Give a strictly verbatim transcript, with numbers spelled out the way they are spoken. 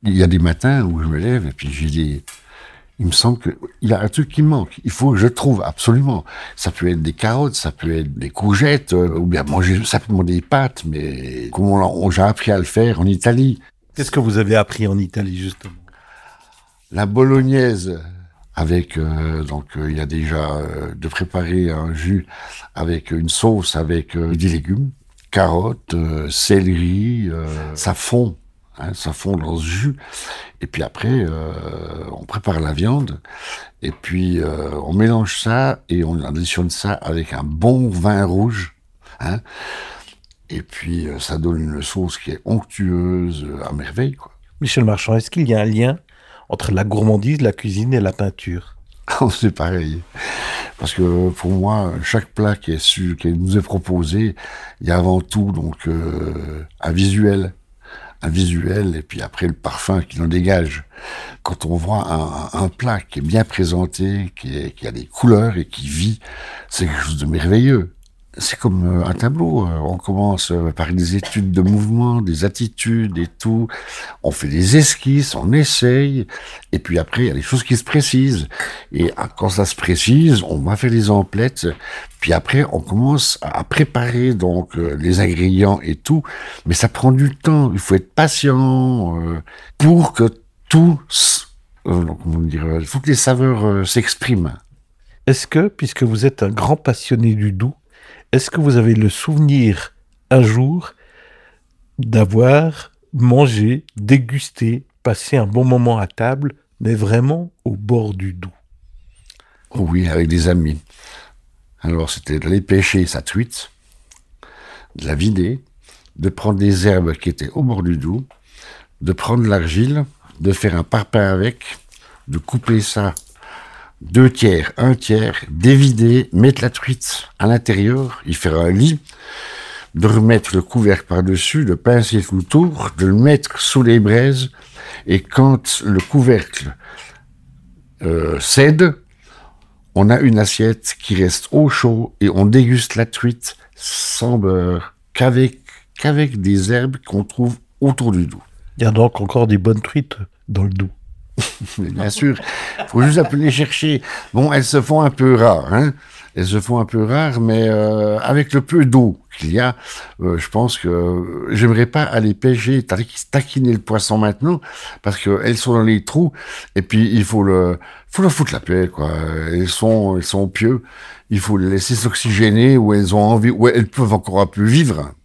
Il y a des matins où je me lève et puis j'ai des... Il me semble qu'il y a un truc qui me manque. Il faut que je trouve absolument. Ça peut être des carottes, ça peut être des courgettes, euh, ou bien manger simplement des pâtes, mais comme on, on, j'ai appris à le faire en Italie. Qu'est-ce que vous avez appris en Italie, justement? La bolognaise, avec, euh, donc euh, il y a déjà euh, de préparer un jus avec une sauce avec euh, des légumes, carottes, euh, céleri, euh, ça fond. Hein, ça fond dans ce jus, et puis après, euh, on prépare la viande, et puis euh, on mélange ça, et on additionne ça avec un bon vin rouge, hein, et puis euh, ça donne une sauce qui est onctueuse, euh, à merveille, quoi. Michel Marchand, est-ce qu'il y a un lien entre la gourmandise, la cuisine et la peinture? C'est pareil, parce que pour moi, chaque plat qui est su, qui nous est proposé, il y a avant tout donc euh, un visuel. un visuel, et puis après le parfum qui en dégage. Quand on voit un, un plat qui est bien présenté, qui, est, qui a des couleurs et qui vit, c'est quelque chose de merveilleux. C'est comme un tableau. On commence par des études de mouvement, des attitudes et tout. On fait des esquisses, on essaye, et puis après, il y a des choses qui se précisent. Et quand ça se précise, on va faire les emplettes, puis après, on commence à préparer donc les ingrédients et tout. Mais ça prend du temps, il faut être patient euh, pour que tout, euh, comment dire, toutes les saveurs euh, s'expriment. Est-ce que, puisque vous êtes un grand passionné du doux, est-ce que vous avez le souvenir, un jour, d'avoir mangé, dégusté, passé un bon moment à table, mais vraiment au bord du doux? Oui, avec des amis. Alors, c'était d'aller pêcher sa truite, de la vider, de prendre des herbes qui étaient au bord du Doubs, de prendre l'argile, de faire un parpaing avec, de couper ça deux tiers, un tiers, dévider, mettre la truite à l'intérieur, y faire un lit, de remettre le couvercle par-dessus, de pincer tout le tour, de le mettre sous les braises, et quand le couvercle euh, cède, on a une assiette qui reste au chaud et on déguste la truite sans beurre, qu'avec, qu'avec des herbes qu'on trouve autour du Doubs. Il y a donc encore des bonnes truites dans le Doubs. Mais bien sûr, il faut juste les chercher. Bon, elles se font un peu rares, hein. Elles se font un peu rares, mais euh, avec le peu d'eau qu'il y a, euh, je pense que euh, j'aimerais pas aller pêcher, taquiner le poisson maintenant, parce qu'elles sont dans les trous, et puis il faut le, faut leur foutre la paix, quoi. Elles sont, elles sont pieux, il faut les laisser s'oxygéner, où elles ont envie, où elles peuvent encore un peu vivre.